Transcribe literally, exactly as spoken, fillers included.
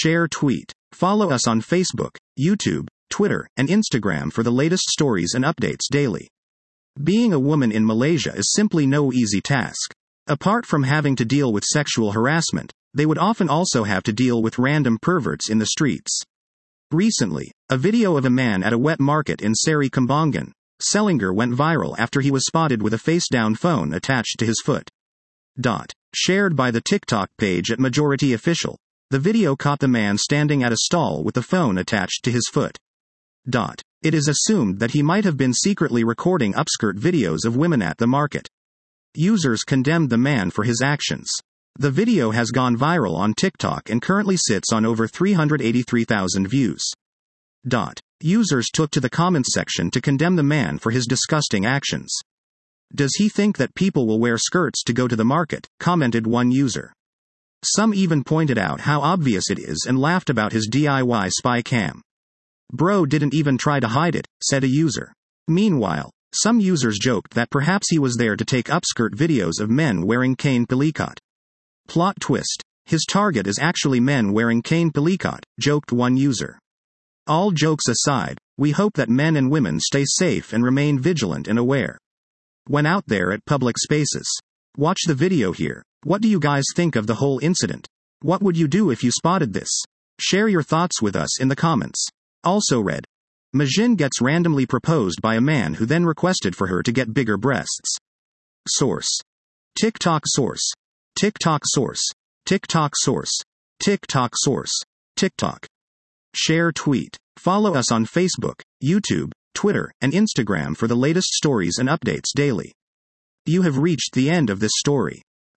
Share tweet. Follow us on Facebook, YouTube, Twitter, and Instagram for the latest stories and updates daily. Being a woman in Malaysia is simply no easy task. Apart from having to deal with sexual harassment, they would often also have to deal with random perverts in the streets. Recently, a video of a man at a wet market in Seri Kembangan, Selangor went viral after he was spotted with a face-down phone attached to his foot. Dot. Shared by the TikTok page at Majority Official. The video caught the man standing at a stall with the phone attached to his foot. Dot. It is assumed that he might have been secretly recording upskirt videos of women at the market. Users condemned the man for his actions. The video has gone viral on TikTok and currently sits on over three hundred eighty-three thousand views. Dot. Users took to the comments section to condemn the man for his disgusting actions. Does he think that people will wear skirts to go to the market? Commented one user. Some even pointed out how obvious it is and laughed about his D I Y spy cam. Bro didn't even try to hide it, said a user. Meanwhile, some users joked that perhaps he was there to take upskirt videos of men wearing kain pelikat. Plot twist. His target is actually men wearing kain pelikat, joked one user. All jokes aside, we hope that men and women stay safe and remain vigilant and aware when out there at public spaces. Watch the video here. What do you guys think of the whole incident? What would you do if you spotted this? Share your thoughts with us in the comments. Also read. Majin gets randomly proposed by a man who then requested for her to get bigger breasts. Source. TikTok source. TikTok source. TikTok source. TikTok source. TikTok. Share tweet. Follow us on Facebook, YouTube, Twitter, and Instagram for the latest stories and updates daily. You have reached the end of this story.